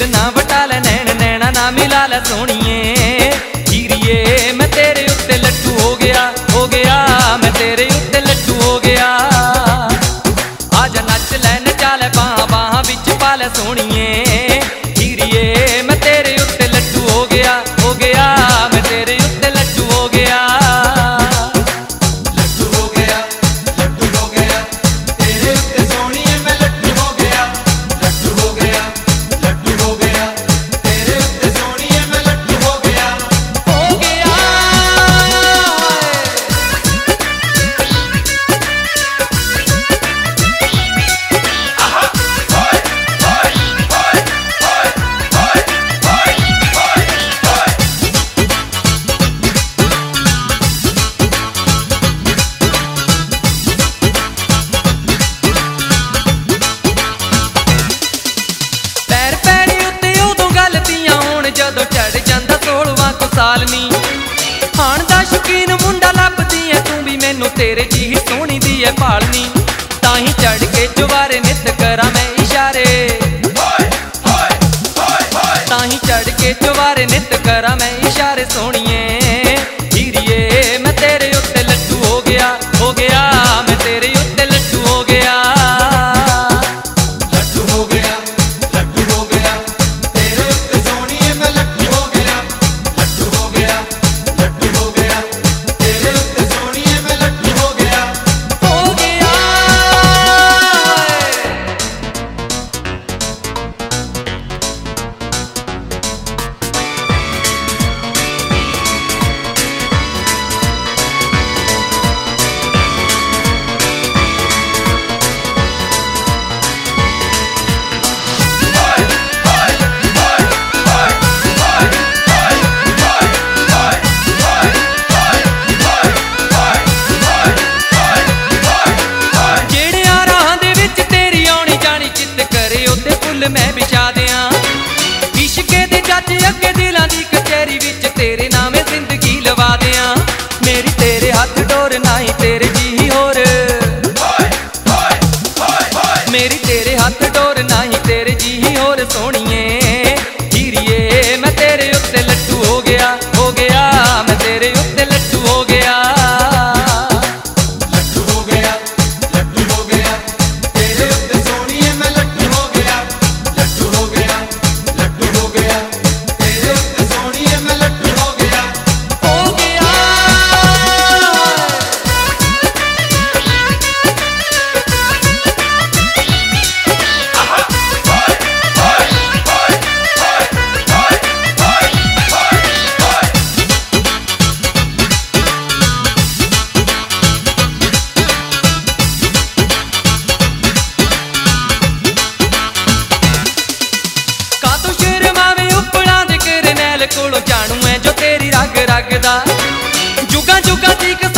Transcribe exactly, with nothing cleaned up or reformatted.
दिल ना वटा ले नैन नैना ना मिला ले सोनिए हीरिए मैं तेरे उत्ते लट्टू हो गया हो गया मैं तेरे उत्ते लट्टू हो गया आजा नच ले नचा ले बाह बाह विच पा ले सोनिए हीरिए मैं तेरे उत्ते लट्टू हो गया हो गया मैं तेरे उत्ते लट्टू हो गया लट्टू हो गया लट्टू हो गया तेरे उत्ते सोनिए मैं लट्टू हो गया लट्टू हो गया लट्टू हो गया तेरे उत्ते सोनिए मैं लट्टू हो गया हो गया पैर पैरी उत्ते उदों गलतियां होण जदों चढ़ जांदा सोलवां को साल नी खाण दा शौकीन मुंडा लभदी ऐ तू भी मैनू तेरे जी ही सोहनी दी ऐ पालनी ताही चढ़ के जवारे नित करा मैं इशारे ताही चढ़ के जवारे नित करा मैं इशारे सोहणिए हीरिए मैं तेरे उत्ते लट्टू हो गया हो गया मैं तेरे उत्ते लट्टू हो गया लट्टू हो गया लट्टू हो गया तेरे उत्ते सोनिए मैं लट्टू हो गया लट्टू हो गया लट्टू हो गया तेरे उत्ते सोनिए मैं लट्टू हो गया हो गया ਜਿਹੜੇ ਆ ਰਾਹਾਂ ਦੇ ਵਿੱਚ ਤੇਰੀ ਆਉਣੀ ਜਾਣੀ ਚਿੱਤ ਕਰੇ ਉੱਤੇ ਫੁੱਲ ਮੈਂ ਵਿਛਾ ਦਿਆਂ ਇਸ਼ਕੇ ਦੇ ਜੱਜ ਅੱਗੇ ਦਿਲਾਂ ਦੀ ਕਚਹਿਰੀ ਵਿੱਚ ਤੇਰੇ ਨਾਮੇ ਜ਼ਿੰਦਗੀ ਲਵਾ ਦਿਆਂ ਮੇਰੀ ਤੇਰੇ ਹੱਥ ਡੋਰ ਨਹੀਂ ਤੇਰੇ ਜੀ ਹੋਰ ਮੇਰੀ ਤੇਰੇ ਹੱਥ ਡੋਰ ਨਹੀਂ ਤੇਰੇ ਜੀ ਹੋਰ ਸੋਹਣੀਏ ਹੀਰੀਏ ਮੈਂ ਤੇਰੇ ਉੱਤੇ ਲੱਟੂ ਹੋ ਗਿਆ ਹੋ ਗਿਆ ਮੈਂ ਤੇਰੇ ਉੱਤੇ ਲੱਟੂ ਹੋ ਗਿਆ लट्टू हो गया लट्टू हो गया तेरे उत्ते सोनिए मैं लट्टू हो गया लट्टू हो गया लट्टू हो गया तेरे उत्ते सोनिए मैं लट्टू हो गया हो गया ਕਾਤੋਂ ਸ਼ਰਮਾਵੇਂ ਉਪਲਾਂ ਦੇ ਕਰਨੈਲ ਕੋਲੋਂ ਜਾਣੂ ਐ ਜੋ ਤੇਰੀ ਰਗ ਰਗ ਦਾ ਜੁਗਾਂ ਜੁਗਾਂ ਦੀ